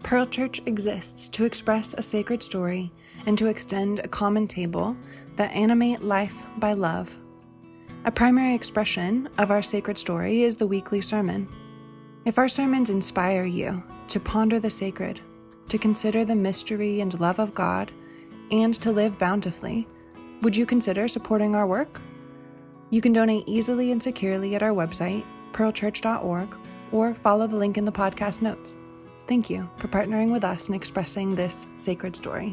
Pearl Church exists to express a sacred story and to extend a common table that animate life by love. A primary expression of our sacred story is the weekly sermon. If our sermons inspire you to ponder the sacred, to consider the mystery and love of God, and to live bountifully, would you consider supporting our work? You can donate easily and securely at our website, pearlchurch.org, or follow the link in the podcast notes. Thank you for partnering with us in expressing this sacred story.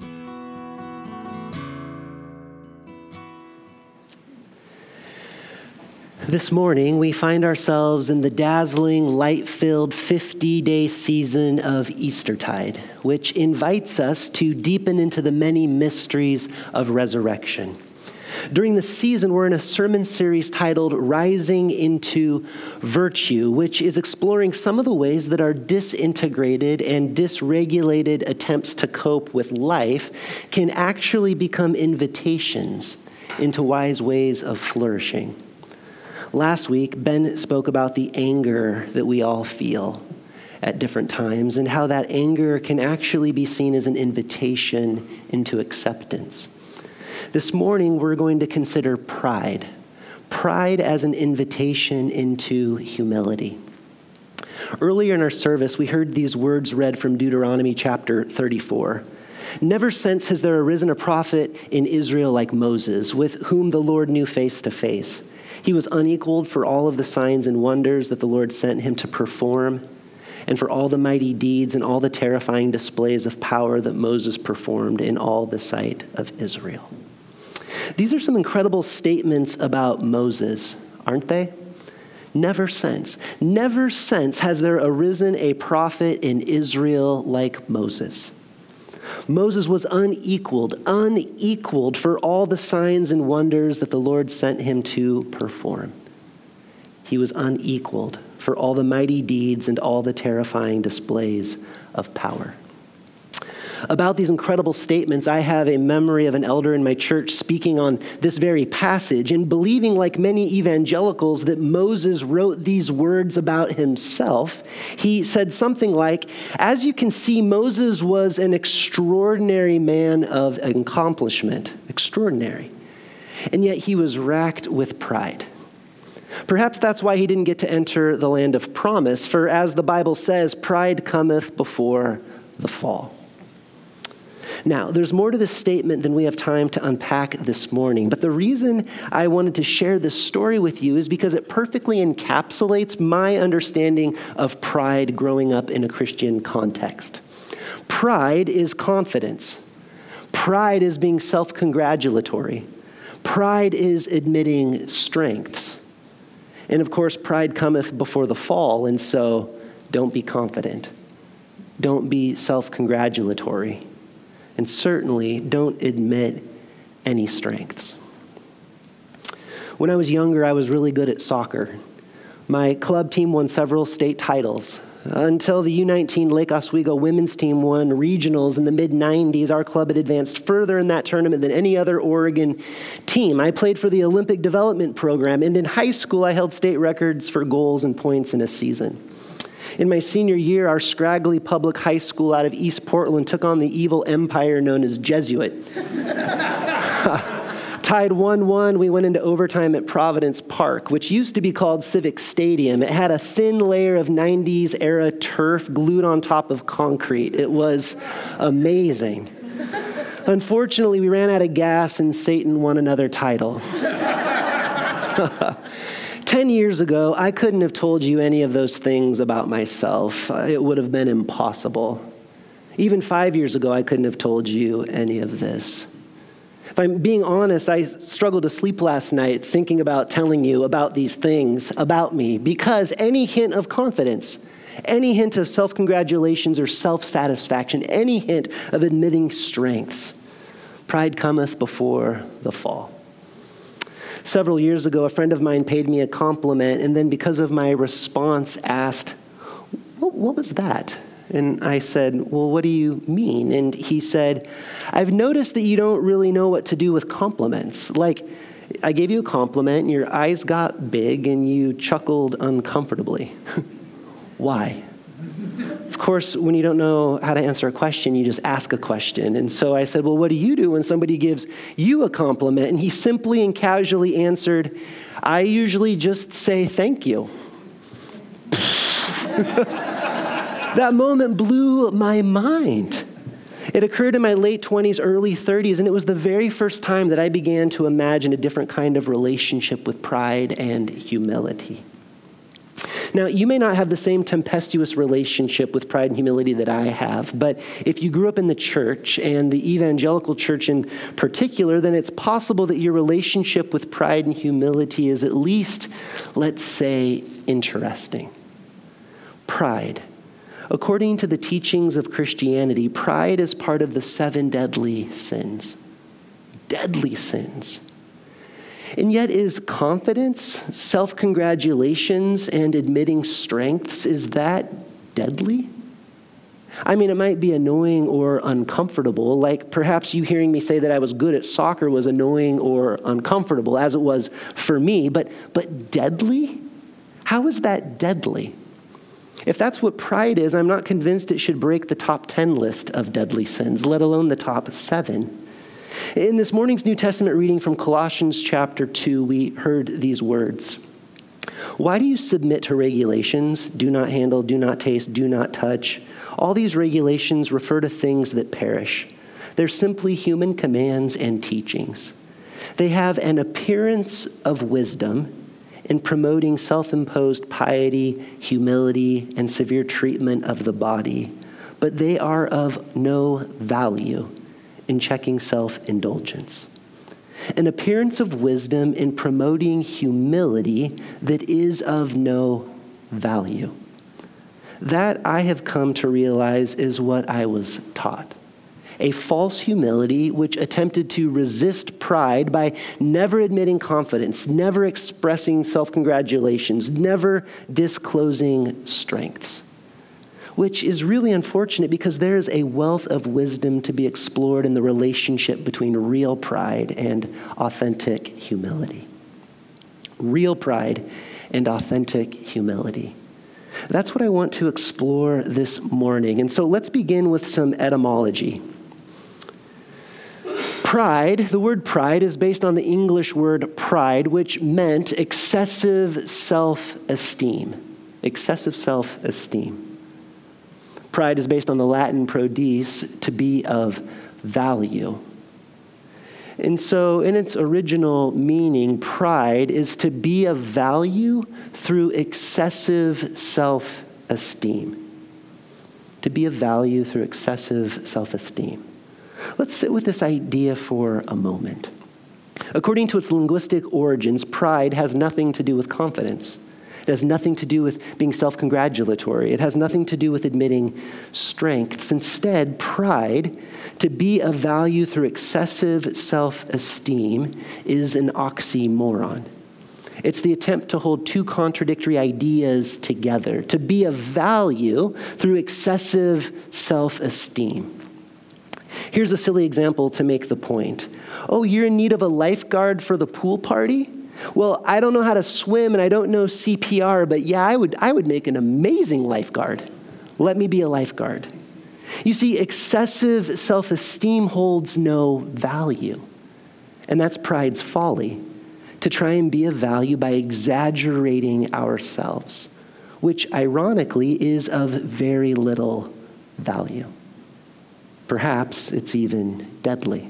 This morning, we find ourselves in the dazzling, light-filled 50-day season of Eastertide, which invites us to deepen into the many mysteries of resurrection. During the season, we're in a sermon series titled Rising into Virtue, which is exploring some of the ways that our disintegrated and dysregulated attempts to cope with life can actually become invitations into wise ways of flourishing. Last week, Ben spoke about the anger that we all feel at different times and how that anger can actually be seen as an invitation into acceptance. This morning, we're going to consider pride. Pride as an invitation into humility. Earlier in our service, we heard these words read from Deuteronomy chapter 34. Never since has there arisen a prophet in Israel like Moses, with whom the Lord knew face to face. He was unequaled for all of the signs and wonders that the Lord sent him to perform, and for all the mighty deeds and all the terrifying displays of power that Moses performed in all the sight of Israel. These are some incredible statements about Moses, aren't they? Never since has there arisen a prophet in Israel like Moses. Moses was unequaled for all the signs and wonders that the Lord sent him to perform. He was unequaled for all the mighty deeds and all the terrifying displays of power. About these incredible statements, I have a memory of an elder in my church speaking on this very passage and believing, like many evangelicals, that Moses wrote these words about himself. He said something like, "As you can see, Moses was an extraordinary man of accomplishment, extraordinary, and yet he was racked with pride." Perhaps that's why he didn't get to enter the land of promise, for as the Bible says, pride cometh before the fall. Now, there's more to this statement than we have time to unpack this morning, but the reason I wanted to share this story with you is because it perfectly encapsulates my understanding of pride growing up in a Christian context. Pride is confidence. Pride is being self-congratulatory. Pride is admitting strengths. And of course, pride cometh before the fall, and so don't be confident. Don't be self-congratulatory. And certainly don't admit any strengths. When I was younger, I was really good at soccer. My club team won several state titles. Until the U19 Lake Oswego women's team won regionals in the mid-90s, our club had advanced further in that tournament than any other Oregon team. I played for the Olympic Development Program, and in high school, I held state records for goals and points in a season. In my senior year, our scraggly public high school out of East Portland took on the evil empire known as Jesuit. Tied 1-1, we went into overtime at Providence Park, which used to be called Civic Stadium. It had a thin layer of 90s era turf glued on top of concrete. It was amazing. Unfortunately, we ran out of gas and Satan won another title. 10 years ago, I couldn't have told you any of those things about myself. It would have been impossible. Even 5 years ago, I couldn't have told you any of this. If I'm being honest, I struggled to sleep last night thinking about telling you about these things about me, because any hint of confidence, any hint of self-congratulations or self-satisfaction, any hint of admitting strengths, pride cometh before the fall. Several years ago, a friend of mine paid me a compliment, and then because of my response asked, what was that? And I said, well, what do you mean? And he said, I've noticed that you don't really know what to do with compliments. Like, I gave you a compliment, and your eyes got big, and you chuckled uncomfortably. Why? Of course, when you don't know how to answer a question, you just ask a question. And so I said, well, what do you do when somebody gives you a compliment? And he simply and casually answered, I usually just say thank you. That moment blew my mind. It occurred in my late 20s, early 30s, and it was the very first time that I began to imagine a different kind of relationship with pride and humility. Now, you may not have the same tempestuous relationship with pride and humility that I have, but if you grew up in the church, and the evangelical church in particular, then it's possible that your relationship with pride and humility is at least, let's say, interesting. Pride. According to the teachings of Christianity, pride is part of the 7 deadly sins. Deadly sins. And yet is confidence, self-congratulations, and admitting strengths, is that deadly? I mean, it might be annoying or uncomfortable, like perhaps you hearing me say that I was good at soccer was annoying or uncomfortable, as it was for me, but deadly? How is that deadly? If that's what pride is, I'm not convinced it should break the top 10 list of deadly sins, let alone the top 7. In this morning's New Testament reading from Colossians chapter 2, we heard these words. Why do you submit to regulations? Do not handle, do not taste, do not touch. All these regulations refer to things that perish. They're simply human commands and teachings. They have an appearance of wisdom in promoting self-imposed piety, humility, and severe treatment of the body, but they are of no value in checking self-indulgence. An appearance of wisdom in promoting humility that is of no value. That I have come to realize is what I was taught. A false humility which attempted to resist pride by never admitting confidence, never expressing self-congratulations, never disclosing strengths. Which is really unfortunate because there is a wealth of wisdom to be explored in the relationship between real pride and authentic humility. Real pride and authentic humility. That's what I want to explore this morning. And so let's begin with some etymology. Pride, the word pride, is based on the English word pride, which meant excessive self-esteem. Excessive self-esteem. Pride is based on the Latin prodis, to be of value. And so in its original meaning, pride is to be of value through excessive self-esteem. To be of value through excessive self-esteem. Let's sit with this idea for a moment. According to its linguistic origins, pride has nothing to do with confidence. It has nothing to do with being self-congratulatory. It has nothing to do with admitting strengths. Instead, pride, to be of value through excessive self-esteem, is an oxymoron. It's the attempt to hold two contradictory ideas together, to be of value through excessive self-esteem. Here's a silly example to make the point. Oh, you're in need of a lifeguard for the pool party? Well, I don't know how to swim and I don't know CPR, but yeah, I would make an amazing lifeguard. Let me be a lifeguard. You see, excessive self-esteem holds no value. And that's pride's folly, to try and be of value by exaggerating ourselves, which ironically is of very little value. Perhaps it's even deadly.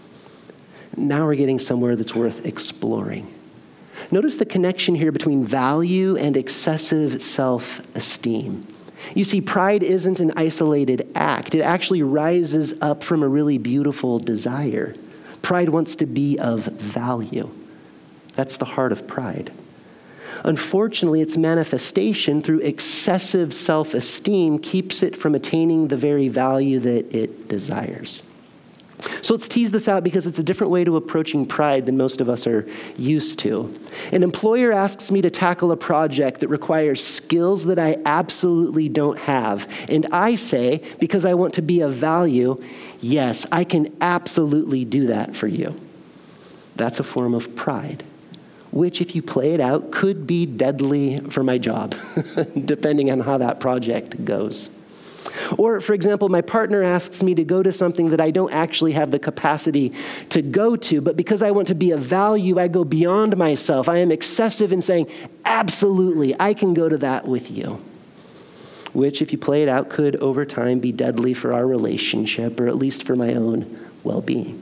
Now we're getting somewhere that's worth exploring. Notice the connection here between value and excessive self-esteem. You see, pride isn't an isolated act. It actually rises up from a really beautiful desire. Pride wants to be of value. That's the heart of pride. Unfortunately, its manifestation through excessive self-esteem keeps it from attaining the very value that it desires. So let's tease this out because it's a different way to approaching pride than most of us are used to. An employer asks me to tackle a project that requires skills that I absolutely don't have. And I say, because I want to be of value, yes, I can absolutely do that for you. That's a form of pride, which if you play it out could be deadly for my job, depending on how that project goes. Or, for example, my partner asks me to go to something that I don't actually have the capacity to go to, but because I want to be of value, I go beyond myself. I am excessive in saying, absolutely, I can go to that with you. Which, if you play it out, could over time be deadly for our relationship, or at least for my own well-being.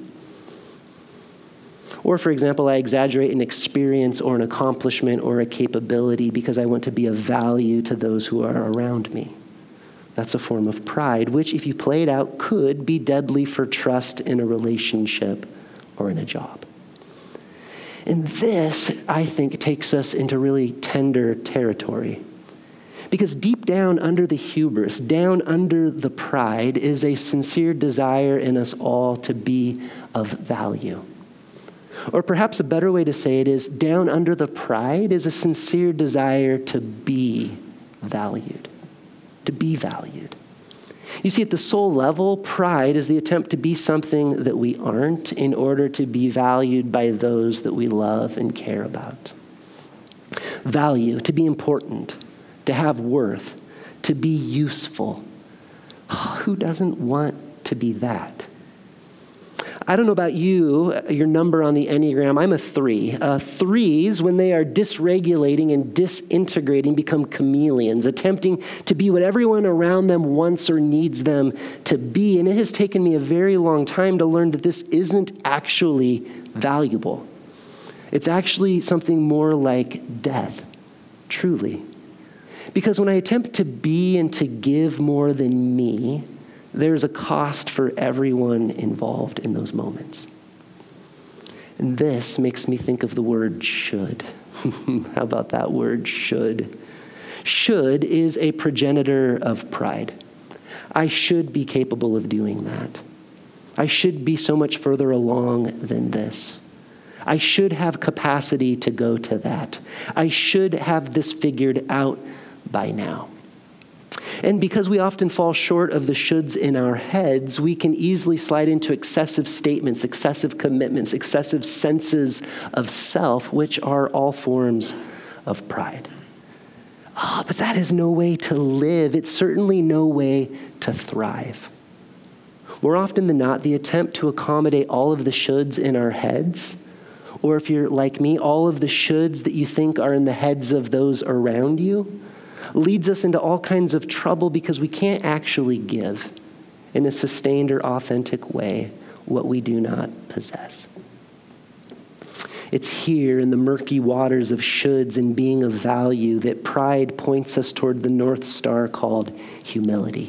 Or, for example, I exaggerate an experience or an accomplishment or a capability because I want to be of value to those who are around me. That's a form of pride, which, if you play it out, could be deadly for trust in a relationship or in a job. And this, I think, takes us into really tender territory. Because deep down under the hubris, down under the pride, is a sincere desire in us all to be of value. Or perhaps a better way to say it is, down under the pride is a sincere desire to be valued. To be valued. You see, at the soul level, pride is the attempt to be something that we aren't in order to be valued by those that we love and care about. Value, to be important, to have worth, to be useful. Who doesn't want to be that? I don't know about you, your number on the Enneagram, I'm a 3. 3s, when they are dysregulating and disintegrating, become chameleons, attempting to be what everyone around them wants or needs them to be. And it has taken me a very long time to learn that this isn't actually valuable. It's actually something more like death, truly. Because when I attempt to be and to give more than me, there's a cost for everyone involved in those moments. And this makes me think of the word should. How about that word should? Should is a progenitor of pride. I should be capable of doing that. I should be so much further along than this. I should have capacity to go to that. I should have this figured out by now. And because we often fall short of the shoulds in our heads, we can easily slide into excessive statements, excessive commitments, excessive senses of self, which are all forms of pride. But that is no way to live. It's certainly no way to thrive. More often than not, the attempt to accommodate all of the shoulds in our heads, or if you're like me, all of the shoulds that you think are in the heads of those around you, leads us into all kinds of trouble because we can't actually give in a sustained or authentic way what we do not possess. It's here in the murky waters of shoulds and being of value that pride points us toward the North Star called humility.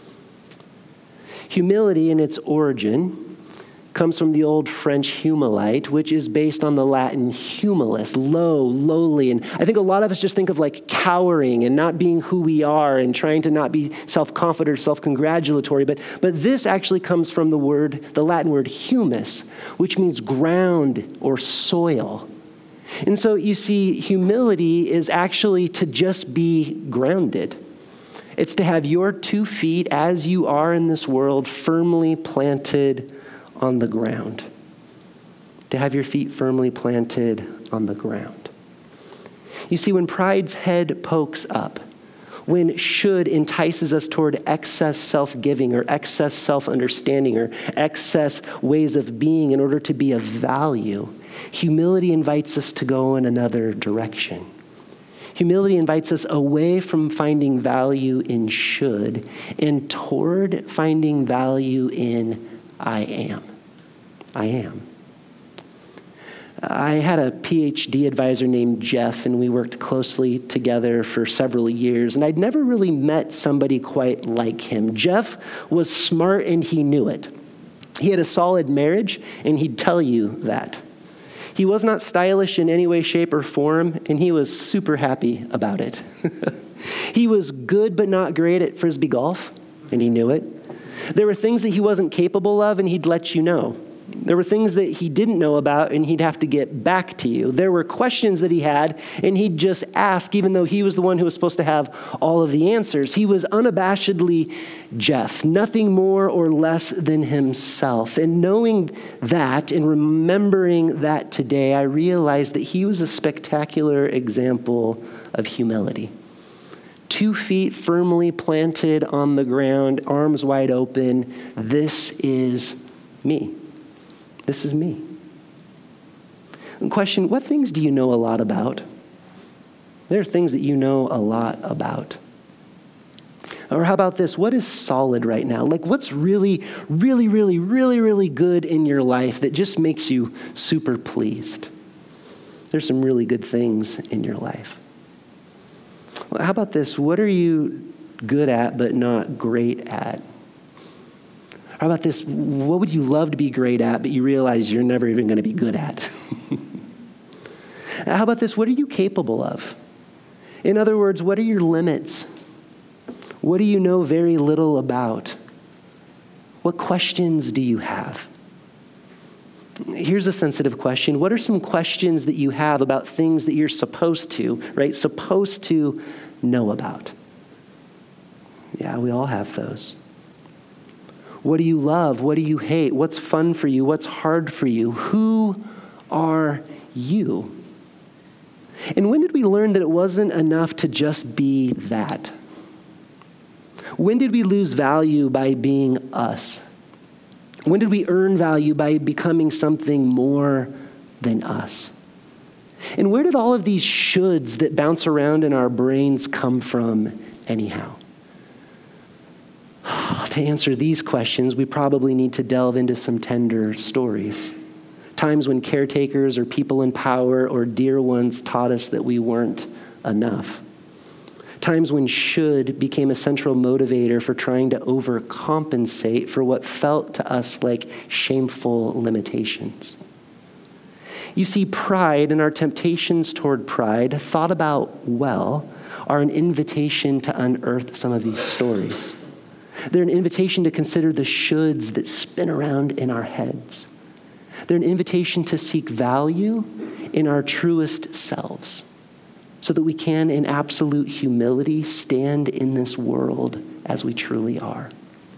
Humility in its origin comes from the old French humilite, which is based on the Latin humilis, low, lowly. And I think a lot of us just think of like cowering and not being who we are and trying to not be self-confident or self-congratulatory. But this actually comes from the Latin word humus, which means ground or soil. And so you see, humility is actually to just be grounded. It's to have your 2 feet as you are in this world firmly planted on the ground. To have your feet firmly planted on the ground. You see, when pride's head pokes up, when should entices us toward excess self-giving or excess self-understanding or excess ways of being in order to be of value, humility invites us to go in another direction. Humility invites us away from finding value in should and toward finding value in I am. I am. I had a PhD advisor named Jeff, and we worked closely together for several years, and I'd never really met somebody quite like him. Jeff was smart, and he knew it. He had a solid marriage, and he'd tell you that. He was not stylish in any way, shape, or form, and he was super happy about it. He was good but not great at Frisbee golf, and he knew it. There were things that he wasn't capable of, and he'd let you know. There were things that he didn't know about, and he'd have to get back to you. There were questions that he had, and he'd just ask, even though he was the one who was supposed to have all of the answers. He was unabashedly Jeff, nothing more or less than himself. And knowing that and remembering that today, I realized that he was a spectacular example of humility. 2 feet firmly planted on the ground, arms wide open. This is me. This is me. Question, what things do you know a lot about? There are things that you know a lot about. Or how about this? What is solid right now? Like what's really, really, really, really, really good in your life that just makes you super pleased? There's some really good things in your life. Well, how about this? What are you good at but not great at? How about this? What would you love to be great at but you realize you're never even going to be good at? How about this? What are you capable of? In other words, what are your limits? What do you know very little about? What questions do you have? Here's a sensitive question. What are some questions that you have about things that you're supposed to, right? Supposed to know about? Yeah, we all have those. What do you love? What do you hate? What's fun for you? What's hard for you? Who are you? And when did we learn that it wasn't enough to just be that? When did we lose value by being us? When did we earn value by becoming something more than us? And where did all of these shoulds that bounce around in our brains come from anyhow? To answer these questions, we probably need to delve into some tender stories. Times when caretakers or people in power or dear ones taught us that we weren't enough. Times when should became a central motivator for trying to overcompensate for what felt to us like shameful limitations. You see, pride and our temptations toward pride, thought about well, are an invitation to unearth some of these stories. They're an invitation to consider the shoulds that spin around in our heads. They're an invitation to seek value in our truest selves so that we can, in absolute humility, stand in this world as we truly are.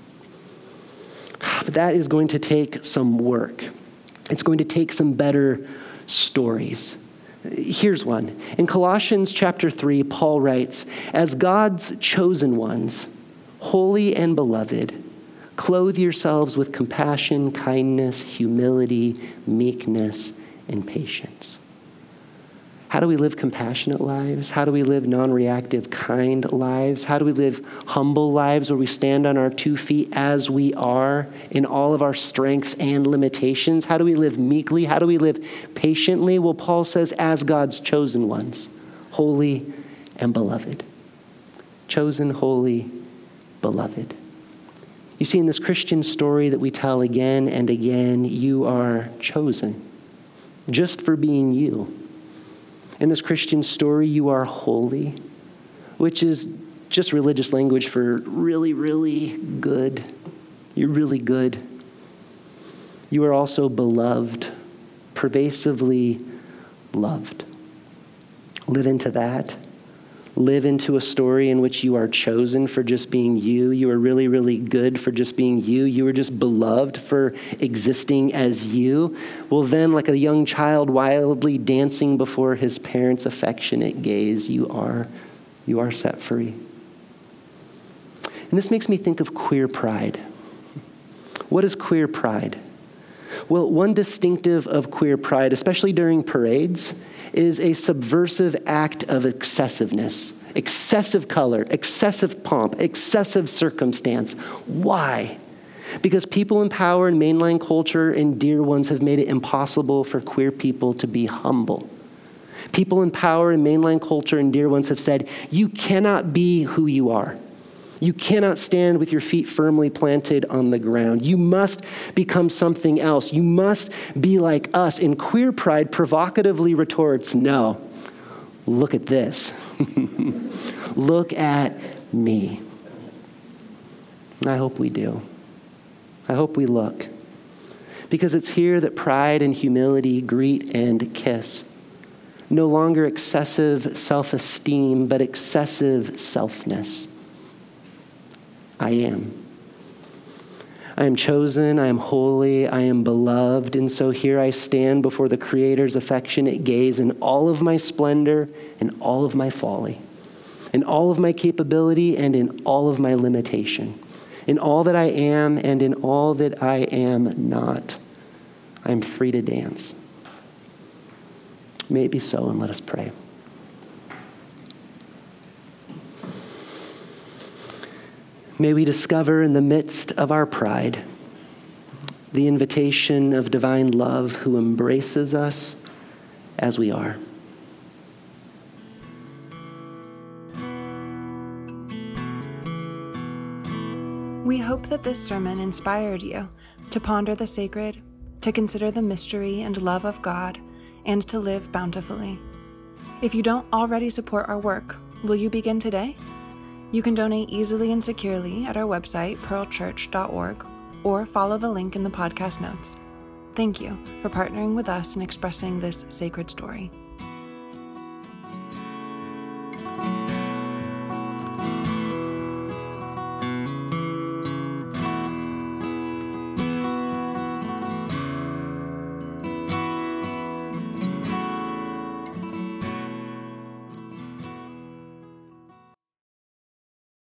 But that is going to take some work. It's going to take some better stories. Here's one. In Colossians chapter 3, Paul writes, "As God's chosen ones, holy and beloved, clothe yourselves with compassion, kindness, humility, meekness, and patience." How do we live compassionate lives? How do we live non-reactive, kind lives? How do we live humble lives where we stand on our 2 feet as we are in all of our strengths and limitations? How do we live meekly? How do we live patiently? Well, Paul says, as God's chosen ones, holy and beloved. Chosen, holy, beloved. You see, in this Christian story that we tell again and again, you are chosen just for being you. In this Christian story, you are holy, which is just religious language for really, really good. You're really good. You are also beloved, pervasively loved. Live into that. Live into a story in which you are chosen for just being you. You are really, really good for just being you. You are just beloved for existing as you. Well, then, like a young child wildly dancing before his parents' affectionate gaze, you are set free. And this makes me think of queer pride. What is queer pride? Well, one distinctive of queer pride, especially during parades, is a subversive act of excessiveness, excessive color, excessive pomp, excessive circumstance. Why? Because people in power and mainline culture and dear ones have made it impossible for queer people to be humble. People in power and mainline culture and dear ones have said, you cannot be who you are. You cannot stand with your feet firmly planted on the ground. You must become something else. You must be like us. And queer pride provocatively retorts, no, look at this. Look at me. And I hope we do. I hope we look. Because it's here that pride and humility greet and kiss. No longer excessive self-esteem, but excessive selfness. I am chosen, I am holy, I am beloved, and so here I stand before the Creator's affectionate gaze in all of my splendor and all of my folly. in all of my capability and in all of my limitation, in all that I am and in all that I am not. I am free to dance. May it be so, and let us pray. May we discover in the midst of our pride the invitation of divine love who embraces us as we are. We hope that this sermon inspired you to ponder the sacred, to consider the mystery and love of God, and to live bountifully. If you don't already support our work, will you begin today? You can donate easily and securely at our website, pearlchurch.org, or follow the link in the podcast notes. Thank you for partnering with us in expressing this sacred story.